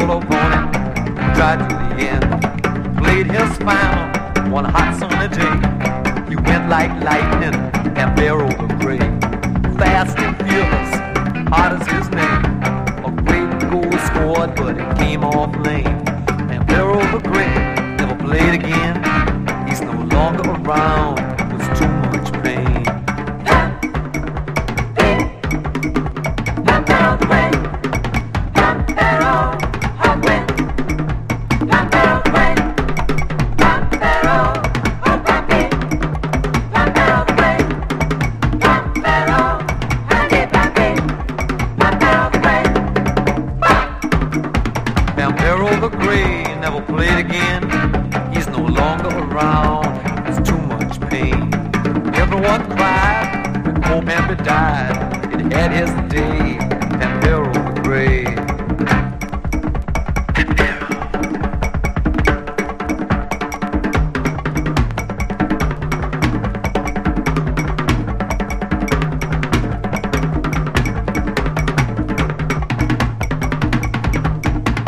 Pampero pony, tried to the end. Played his final one hot sunny day. He went like lightning, Pampero the Great. Fast and fearless, hot as his name. A great goal scored, but it came off lame. Pampero the Great never played again. He's no longer around, there's too much pain. Pampero the Great, Pampero, I win. Pampero the Great, Pampero, oh papi. Pampero the Great, Pampero, handy papi. Pampero the Great, Pampero the Great never played again. He's no longer around, there's too much pain. Everyone cried when old Pampy died. It had his day, Pampero the Great.